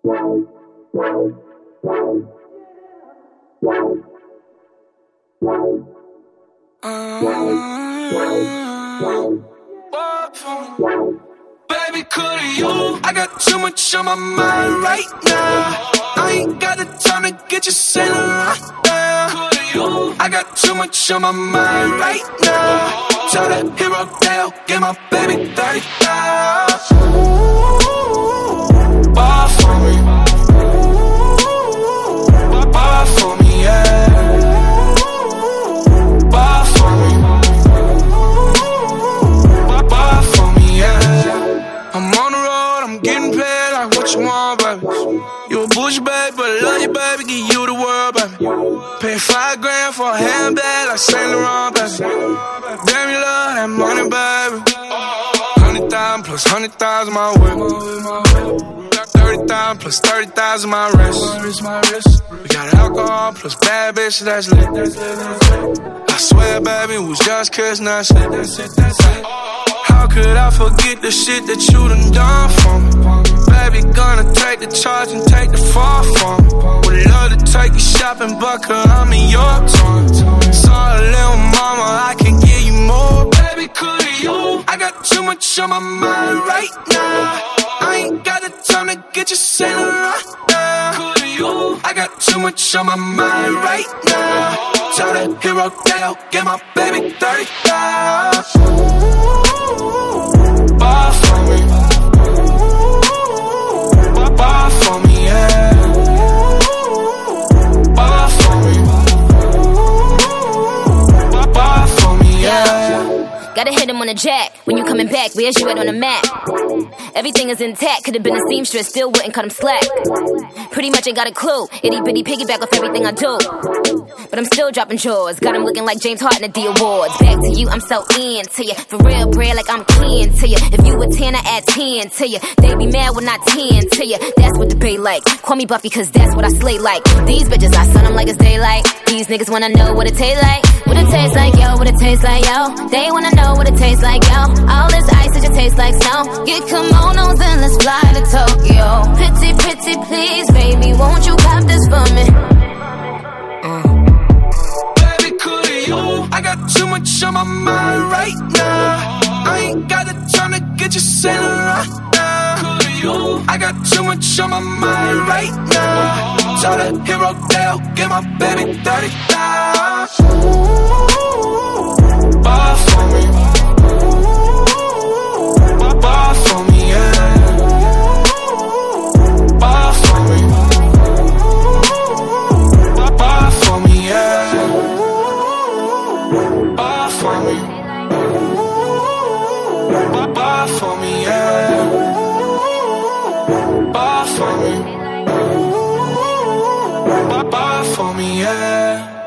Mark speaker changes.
Speaker 1: Baby, coulda you? I got too much on my mind right now. I ain't got the time to get you sailing right now. Coulda you? I got too much on my mind right now. Tell that hero Dale, get my baby 30,000. Bar for me. Bar for me, yeah. Bar for me. Bar for me, yeah. I'm on the road, I'm getting paid like what you want, baby. You a bush, baby, but love you, baby, give you the world, baby. Pay $5 grand for a handbag like Saint Laurent, baby. Damn, you love that money, baby. 100,000 plus 100,000 my whip. 30,000 plus 30,000 my wrist. We got alcohol plus bad bitch, that's lit. I swear, baby, we was just kissing, that's it. How could I forget the shit that you done for me? Baby, gonna take the charge and take the fall from me. Would love to take you shopping, but I'm in your time. Sorry, little mama, I can give you more. Baby, coulda you? I got too much on my mind right now. I ain't got the time to get you sailing right now. Coulda you? I got too much on my mind right now. Tell that hero Dale, get my baby 30,000. Bar for me. Bar for me, yeah. Bar for me. Bar for me, yeah.
Speaker 2: Gotta hit him on the jack. When you coming back, where's you at on the map? Everything is intact, could've been a seamstress, still wouldn't cut him slack. Pretty much ain't got a clue, itty bitty piggyback off everything I do. But I'm still dropping chores, got him looking like James Harden at the awards. Back to you, I'm so into you, for real bread like I'm kin to you. If you a 10, I add 10 to you. They be mad when I 10 to you, that's what the bay like. Call me Buffy cause that's what I slay like. These bitches, I sun them like it's daylight. These niggas wanna know what it tastes like. What it tastes like, yo, what it tastes like, yo. They wanna know what it tastes like, yo. All this ice, it just tastes like snow. Get kimonos and let's fly to Tokyo. Pretty, pretty, please, baby, won't you cop this for me?
Speaker 1: Baby, coulda you? I got too much on my mind right now. I ain't got the time to get you sailing right now. Coulda you? I got too much on my mind right now. Tell that hero Dale, get my baby 30,000. Bar for me. Bar for me, yeah. Bar for me. Bar for me, yeah. Bar for me. Bar for me, yeah. Bar for me. Bar for me, yeah.